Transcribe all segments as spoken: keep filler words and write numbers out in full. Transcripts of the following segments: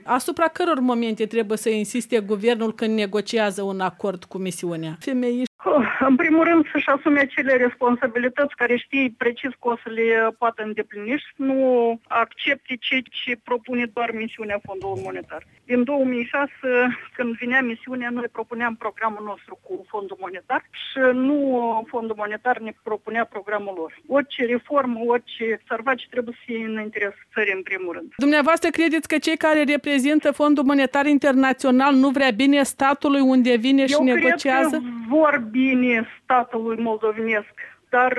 Asupra căror momente trebuie să insiste guvernul când negociază un acord cu misiunea? Femeii? În primul rând să-și asume acele responsabilități care știi precis că o să le poată îndeplini și nu accepte ce, ce propune doar misiunea Fondului Monetar. Din două mii șase, când vinea misiunea, noi propuneam programul nostru cu Fondul Monetar și nu Fondul Monetar ne propunea programul lor. Orice reformă, orice s-ar face trebuie să fie în interesul țării în primul rând. Dumneavoastră credeți că cei care reprezintă Fondul Monetar Internațional nu vrea bine statului unde vine și Eu negociază? cred că vor bine statului moldovenesc, dar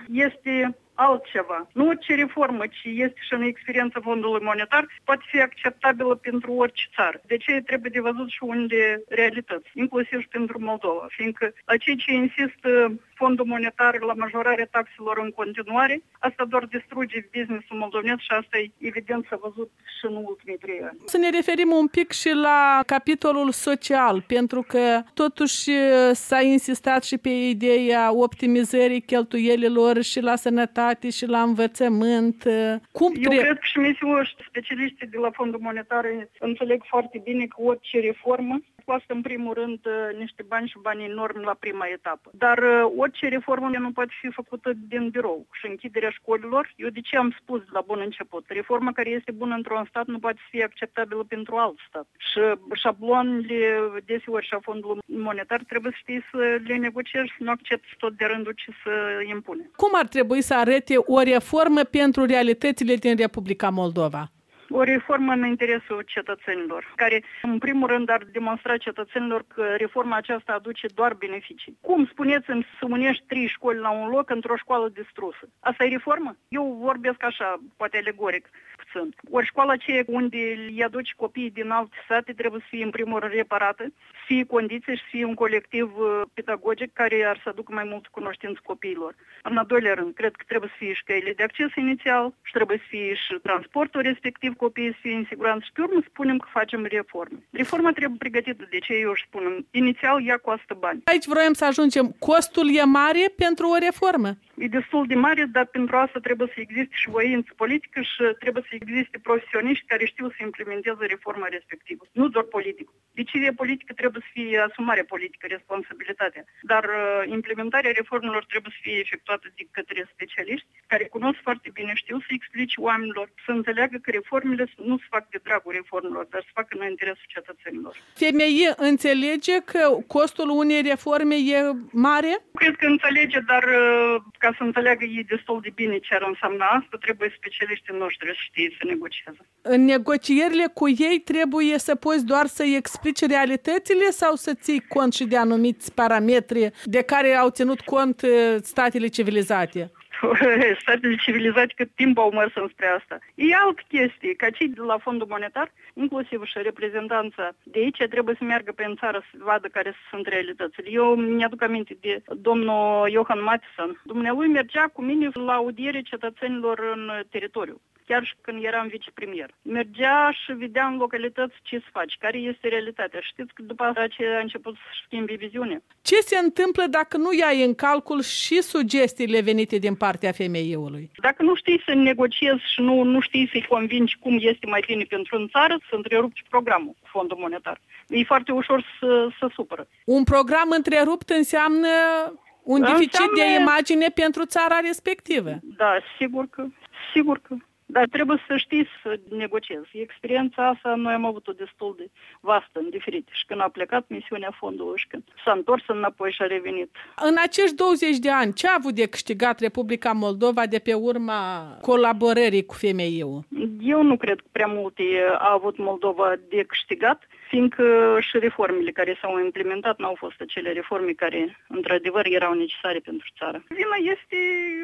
este altceva. Nu orice reformă, ci este și în experiența Fondului Monetar, poate fi acceptabilă pentru orice țară. De ce trebuie de văzut și unde realități, inclusiv și pentru Moldova, fiindcă la cei ce insistă Fondul Monetar la majorarea taxelor în continuare, asta doar distruge business-ul moldovenesc și asta e evident s-a văzut și în ultimii trei ani. Să ne referim un pic și la capitolul social, pentru că totuși s-a insistat și pe ideea optimizării cheltuielilor și la sănătate și la învățământ. Cum Eu cred că și misiunea și specialiștii de la Fondul Monetar înțeleg foarte bine că orice reformă costă în primul rând niște bani și bani enormi la prima etapă. Dar orice reformă nu poate fi făcută din birou și închiderea școlilor. Eu de ce am spus la bun început? Reforma care este bună într-un stat nu poate fi acceptabilă pentru alt stat. Și șabloanele deseori și a Fondului Monetar trebuie să știi să le negociezi și nu accepti tot de rândul ce să impune. Cum ar trebui să arate o reformă pentru realitățile din Republica Moldova? O reformă în interesul cetățenilor, care în primul rând ar demonstra cetățenilor că reforma aceasta aduce doar beneficii. Cum spuneți-mi să unești trei școli la un loc într-o școală distrusă? Asta e reformă? Eu vorbesc așa, poate alegoric puțin. Ori școala aceea unde îi aduci copiii din alte sate trebuie să fie în primul rând reparată, să fie condiții și să fie un colectiv pedagogic care ar să aducă mai mult cunoștință copiilor. În al doilea rând, cred că trebuie să fie și căile de acces inițial și trebuie să fie și transportul respectiv copiii să fie în siguranță și pe urmă spunem că facem reforme. Reforma trebuie pregătită, de ce eu își spun. Inițial ea costă bani. Aici vroiam să ajungem. Costul e mare pentru o reformă? E destul de mare, dar pentru asta trebuie să existe și voință politică și trebuie să existe profesioniști care știu să implementeze reforma respectivă. Nu doar politic. Decizia politică trebuie să fie asumare politică, responsabilitatea. Dar uh, implementarea reformelor trebuie să fie efectuată de către specialiști care cunosc foarte bine, știu să explice oamenilor, să înțeleagă că reformele nu se fac de dragul reformelor, dar se fac în interesul cetățenilor. Femeie înțelege că costul unei reforme e mare? Cred că înțelege, dar uh, ca să înțeleagă ei destul de bine ce ar însemna asta, trebuie specialiștii noștri să știe să negocieze. În negocierile cu ei trebuie să poți doar să-i explici realitățile sau să ții cont și de anumiți parametri de care au ținut cont statele civilizate? Statele civilizate cât timp au mers înspre asta. E altă chestie, ca cei de la Fondul Monetar, inclusiv și reprezentanța de aici, trebuie să meargă pe în țară să vadă care sunt realitățile. Eu mi-aduc aminte de domnul Johan Matison. Dumnealui mergea cu mine la audiere cetățenilor în teritoriu, chiar și când eram vicepremier. Mergea și vedea în localități ce se face, care este realitatea. Știți că după aceea a început să schimbi viziunea. Ce se întâmplă dacă nu iai în calcul și sugestiile venite din partea femeiului? Dacă nu știi să negociezi și nu, nu știi să-i convingi cum este mai bine pentru în țară, să întrerupi programul cu Fondul Monetar. E foarte ușor să, să supără. Un program întrerupt înseamnă un înseamnă... deficit de imagine pentru țara respectivă. Da, sigur că, sigur că. Dar trebuie să știi să negociezi. Experiența asta noi am avut-o destul de vastă în diferite. Și când a plecat misiunea fondului și când s-a întors înapoi și a revenit. În acești douăzeci de ani, ce a avut de câștigat Republica Moldova de pe urma colaborării cu femeiul? Eu nu cred că prea multe a avut Moldova de câștigat, fiindcă și reformele care s-au implementat n-au fost acele reforme care, într-adevăr, erau necesare pentru țară. Vina este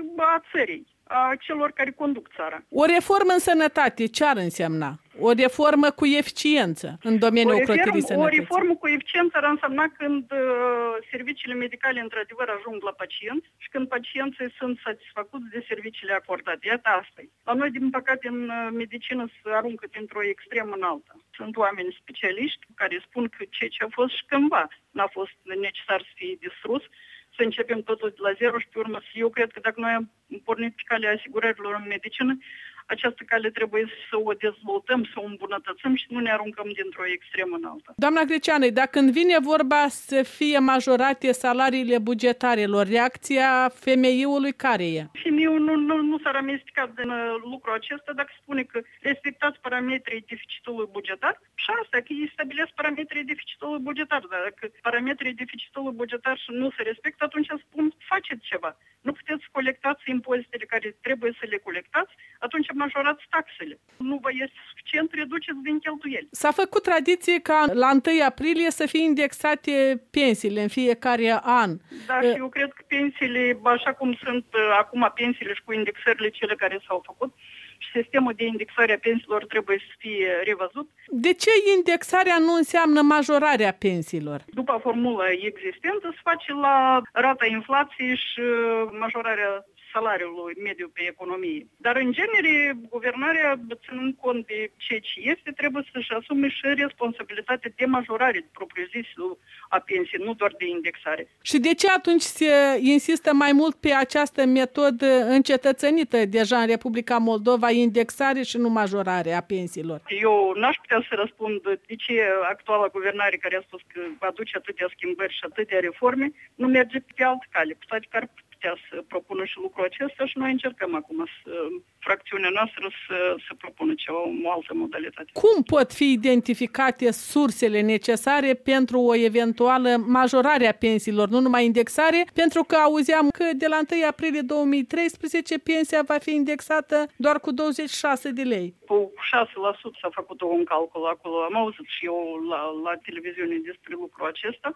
a țării, a celor care conduc țara. O reformă în sănătate, ce ar însemna? O reformă cu eficiență în domeniul ocrotirii sănătății. O reformă cu eficiență ar însemna când uh, serviciile medicale într-adevăr ajung la pacienți și când pacienții sunt satisfăcuți de serviciile acordate. Iată asta e. La noi, din păcate, în medicină se aruncă dintr-o extremă în alta. Sunt oameni specialiști care spun că ceea ce a fost și cândva n-a fost necesar să fie distrus, să începem totul de la zero și pe urmă. Eu cred că dacă noi am pornit pe calea asigurărilor în medicină, această cale trebuie să o dezvoltăm, să o îmbunătățim și nu ne aruncăm dintr-o extremă în alta. Doamna Greceană, dacă când vine vorba să fie majorate salariile bugetarelor, reacția femeiului care e? Femeiul nu, nu, nu s-ar amesteca din lucrul acesta dacă spune că respectați parametrii deficitului bugetar și asta, că ei stabilesc parametrii deficitului bugetar. Dar dacă parametrii deficitului bugetar nu se respectă, atunci spun faceți ceva. Nu puteți să colectați impozitele care trebuie să le colectați, atunci majorați taxele. Nu vă este suficient, reduceți din cheltuieli. S-a făcut tradiție ca la întâi aprilie să fie indexate pensiile în fiecare an. Da, și eu cred că pensiile, așa cum sunt acum pensiile și cu indexările cele care s-au făcut, și sistemul de indexare a pensiilor trebuie să fie revăzut. De ce indexarea nu înseamnă majorarea pensiilor? După formula existentă se face la rata inflației și majorarea salariului mediu pe economie. Dar, în genere, guvernarea, ținând cont de ceea ce este, trebuie să-și asume și responsabilitatea de majorare propriu-zisă a pensiei, nu doar de indexare. Și de ce atunci se insistă mai mult pe această metodă încetățenită deja în Republica Moldova, indexare și nu majorare a pensiilor? Eu n-aș putea să răspund de ce actuala guvernare care a spus că aduce atâtea schimbări și atâtea reforme nu merge pe altă cale, cu toate că ar putea să propună și lucrul acesta și noi încercăm acum să, fracțiunea noastră să, să propună ceva, o altă modalitate. Cum pot fi identificate sursele necesare pentru o eventuală majorare a pensiilor, nu numai indexare, pentru că auzeam că de la întâi aprilie două mii treisprezece pensia va fi indexată doar cu douăzeci și șase de lei. Cu șase la sută s-a făcut un calcul acolo, am auzit și eu la, la televiziune despre lucrul acesta.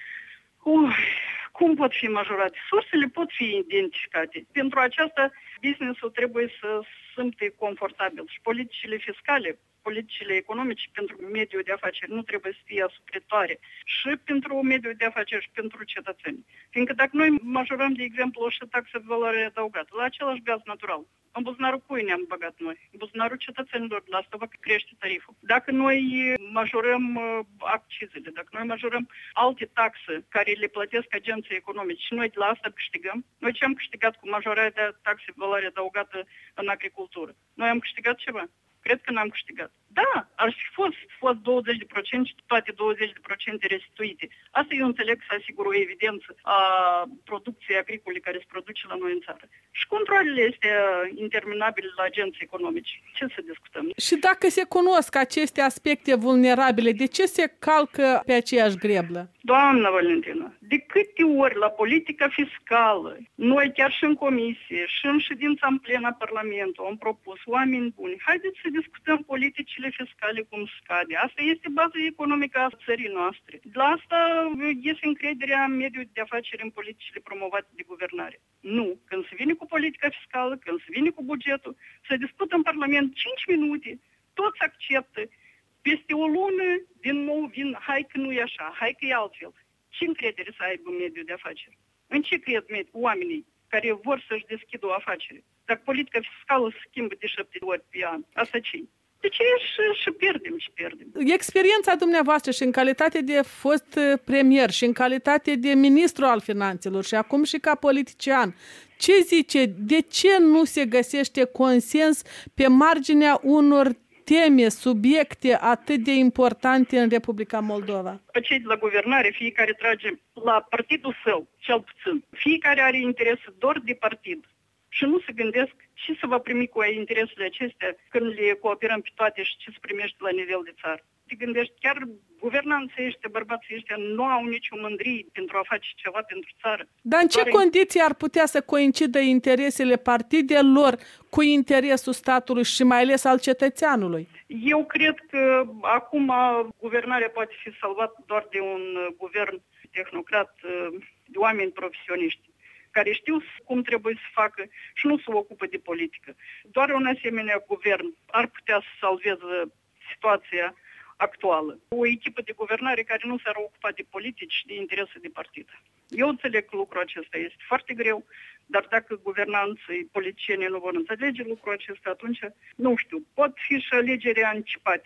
Uh, cum pot fi majorate? Sursele pot fi identificate. Pentru aceasta, business-ul trebuie să simte confortabil și politicile fiscale, politicile economice pentru mediul de afaceri nu trebuie să fie asupritoare și pentru mediul de afaceri și pentru cetățeni. Fiindcă dacă noi majorăm, de exemplu, și taxa de valoare adăugată la același gaz natural, în buzunarul cui ne-am băgat noi? În buzunarul cetățenilor, la asta va crește tariful. Dacă noi majorăm accizele, dacă noi majorăm alte taxe care le plătesc agenții economici și noi de la asta câștigăm, noi ce am câștigat cu majorarea taxei de valoare adăugată în agricultură? Noi am câștigat ceva? Cred că n-am câștigat. Da, ar fi fost, fost douăzeci de la sută și toate douăzeci de la sută restituite. Asta eu înțeleg să asigură o evidență a producției agricole care se produce la noi în țară. Și controlele astea interminabile la agenții economici. Ce să discutăm? Și dacă se cunosc aceste aspecte vulnerabile, de ce se calcă pe aceeași greblă? Doamna Valentina, de câte ori la politica fiscală, noi chiar și în comisie, și în ședința în plen a Parlamentului am propus oameni buni, haideți să discutăm politicile fiscale cum scade. Asta este baza economică a țării noastre. La asta este încrederea în mediul de afaceri în politicile promovate de guvernare. Nu. Când se vine cu politica fiscală, când se vine cu bugetul, se discută în Parlament cinci minute, toți acceptă. Peste o lună, din nou vin, hai că nu e așa, hai că e altfel. Ce încredere să aibă mediul de afaceri? În ce cred oamenii care vor să-și deschidă o afacere? Dacă politica fiscală se schimbă de șapte ori pe an, asta ce? De ce și, și pierdem și pierdem? Experiența dumneavoastră și în calitate de fost premier și în calitate de ministru al finanțelor și acum și ca politician, ce zice, de ce nu se găsește consens pe marginea unor teme, subiecte atât de importante în Republica Moldova? Cei de la guvernare, fiecare trage la partidul său, cel puțin. Fiecare are interes doar de partid. Și nu se gândesc ce să va primi cu interesele acestea când le cooperăm pe toate și ce se primește la nivel de țară. Te gândești, chiar guvernanții ăștia, bărbații ăștia nu au nicio mândrie pentru a face ceva pentru țară. Dar în ce Doar condiții ar putea să coincidă interesele partidelor cu interesul statului și mai ales al cetățeanului? Eu cred că acum guvernarea poate fi salvată doar de un guvern tehnocrat, de oameni profesioniști care știu cum trebuie să facă și nu se ocupă de politică. Doar un asemenea guvern ar putea să salveze situația actuală. O echipă de guvernare care nu s-ar ocupa de politici și de interese de partid. Eu înțeleg că lucrul acesta este foarte greu, dar dacă guvernanții, politicienii nu vor înțelege lucrul acesta, atunci, nu știu, pot fi și alegeri anticipate.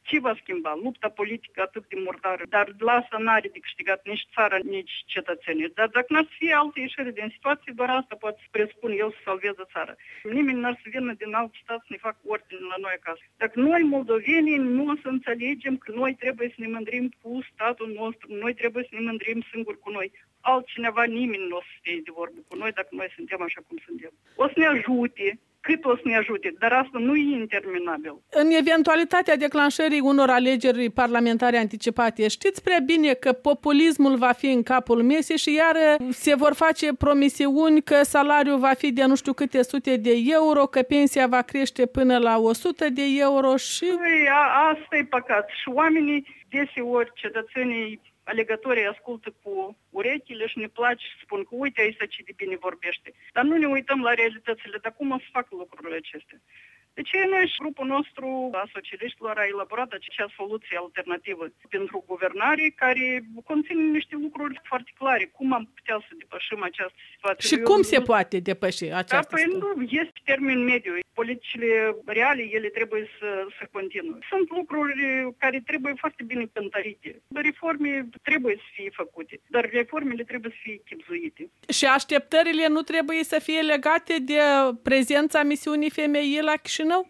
Ce va schimba? Lupta politică atât de murdară, dar la asta n-are de câștigat nici țara, nici cetățenii. Dar dacă n-ar să fie alte ieșiri din situație, doar asta poate să presupun eu să salveze țara. Nimeni n-ar să vină din alt stat să ne facă ordine la noi acasă. Dacă noi, moldovenii, nu o să înțelegem că noi trebuie să ne mândrim cu statul nostru, noi trebuie să ne mândrim singuri cu noi. Altcineva, nimeni nu o să fie de vorbă cu noi dacă noi suntem așa cum suntem. O să ne ajute. Cât o să ne ajute, dar asta nu e interminabil. În eventualitatea declanșării unor alegeri parlamentare anticipate, știți prea bine că populismul va fi în capul mesei și iar se vor face promisiuni că salariul va fi de nu știu câte sute de euro, că pensia va crește până la o sută de euro și... Păi, a, asta e păcat. Și oamenii, deseori, cetățenii, alegătorii ascultă cu urechile și ne place și spun că uite aici ce de bine vorbește. Dar nu ne uităm la realitățile, dar cum o să fac lucrurile acestea. De ce noi și grupul nostru a socialiștilor a elaborat acea soluție alternativă pentru guvernare care conține niște lucruri foarte clare. Cum am putea să depășim această situație? Și Eu cum nu... se poate depăși această da, situație? Păi nu, este termen mediu. Politicile reale, ele trebuie să, să continue. Sunt lucruri care trebuie foarte bine cântărite. Reforme trebuie să fie făcute, dar reformele trebuie să fie chibzuite. Și așteptările nu trebuie să fie legate de prezența misiunii femeii la Chișinău?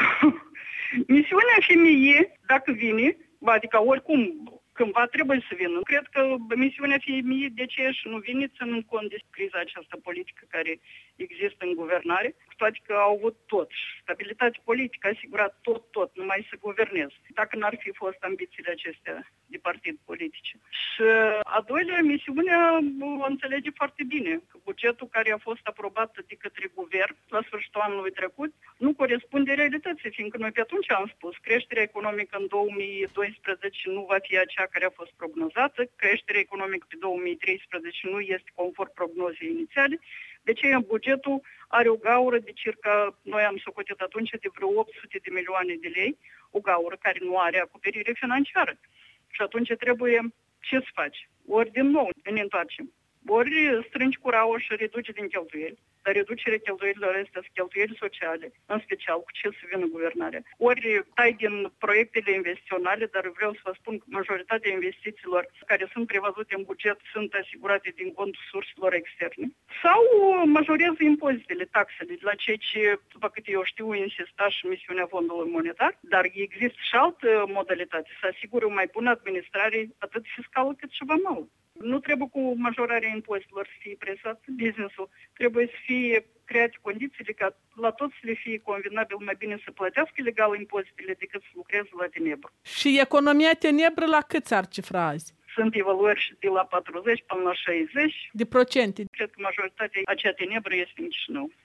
Misiunea femeii, dacă vine, adică oricum cândva trebuie să vină. Cred că misiunea femeii de ce și nu vine, ținând cont de criza această politică care există în guvernare, cu toate că au avut tot. Stabilitate politică a asigurat tot, tot, numai să guverneze. Dacă n-ar fi fost ambițiile acestea de partid politice. Și a doilea, misiunea o înțelege foarte bine că bugetul care a fost aprobat de către guvern la sfârșitul anului trecut nu corespunde realității, fiindcă noi pe atunci am spus creșterea economică în două mii doisprezece nu va fi aceea care a fost prognozată, creșterea economică pe două mii treisprezece nu este conform prognozei inițiale, de ce bugetul are o gaură de circa, noi am socotit atunci, de vreo opt sute de milioane de lei, o gaură care nu are acoperire financiară. Și atunci trebuie ce să faci? Ori din nou ne întoarcem. Ori strângi curaua și reduci din cheltuieli, dar reducerea cheltuielilor astea sunt cheltuieli sociale, în special cu ce să vină guvernarea. Ori tai din proiectele investiționale, dar vreau să vă spun că majoritatea investițiilor care sunt prevăzute în buget sunt asigurate din contul surselor externe. Sau majorezi impozitele, taxele, la ceea ce, după câte eu știu, insista și misiunea Fondului Monetar, dar există și altă modalitate, să asigure o mai bună administrare atât fiscală cât și vamală. Nu trebuie cu majorarea impozitelor să fie presat business-ul, trebuie să fie create condițiile ca la toți să le fie convenabil mai bine să plătească legal impozitele decât să lucreze la tenebru. Și economia tenebră la cât s-ar cifra azi? Sunt evaluări de la patruzeci până la șaizeci de procente. Cred că majoritatea acea tenebră este în Chișinău.